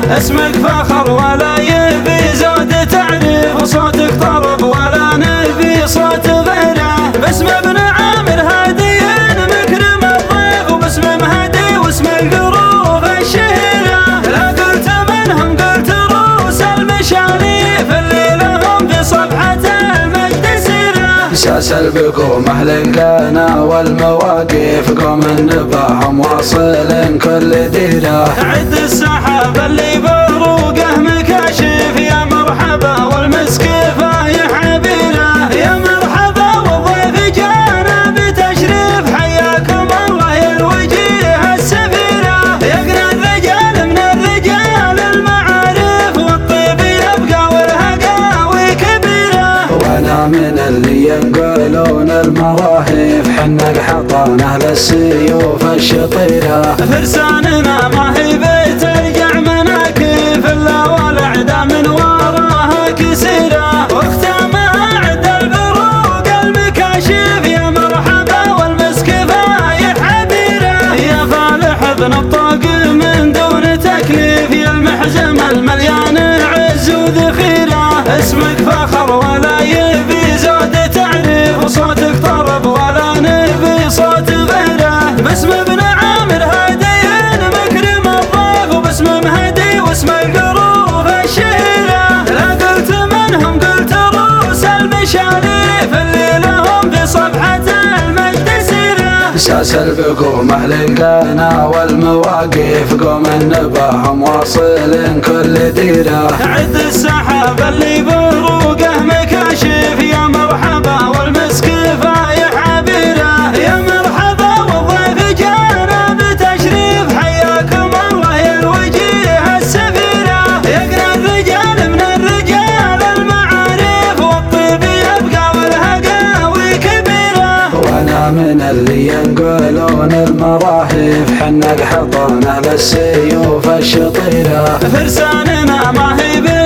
اسمك فخر ولا يبي زود تعريف، وصوتك طرب ولا نبي صوت غيره. باسم ابن عامر هادي مكرم الضيف، وباسم مهدي واسم القروف الشهيرة. لا قلت منهم قلت روس المشاريف اللي لهم في صفحة المجد سيرة. ساس البكوم أهل القنا والمواقف، قوم النباهم واصل كل ديرة. عد السحاب اللي بروقه مكاشف، يا مرحبا والمسك فايح عبيره. يا مرحبا والضيف جانا بتشريف، حياكم الله يا الوجيه السفيرة. يقنا الرجال من الرجال المعارف، والطيب يبقى والهقاوي كبيرة. وانا من اللي ينقلون المراهيف، حنا الحطان اهل السيوف الشطيرة. فرساننا ما هي بترجع مناكف، الا والعدا من وراها كسيرة. واختامها عد البروق المكاشف، يا مرحبا والمسك فايح عبيرة. يا فالح ابن الطاق من دون تكليف، يا المحزم المليان عز وذخيرة. اسمك فخر ولا يبي زود تعريف، وصوتك طرب ولا نبي صوت غيره. باسم ابن عامر هادي مكرم الضيف، وباسم مهدي واسم القروف الشهيرة. لا قلت منهم قلت روس المشاريف اللي لهم في صفحة المجد سيرة. ساس البكوم أهل القنا والمواقف، قوم النباهم واصل كل ديرة. عد السحاب اللي بروقه مكاشف، يا مرحبا والمسك فايح عبيره. يا مرحبا والضيف جانا بتشريف، حياكم الله يا الوجيه السفيرة. يقنا الرجال من الرجال المعارف، والطيب يبقى والهقاوي كبيرة. وانا من اللي ينقلون المراهيف، حنا الحطان اهل السيوف الشطيرة. فرساننا ما هي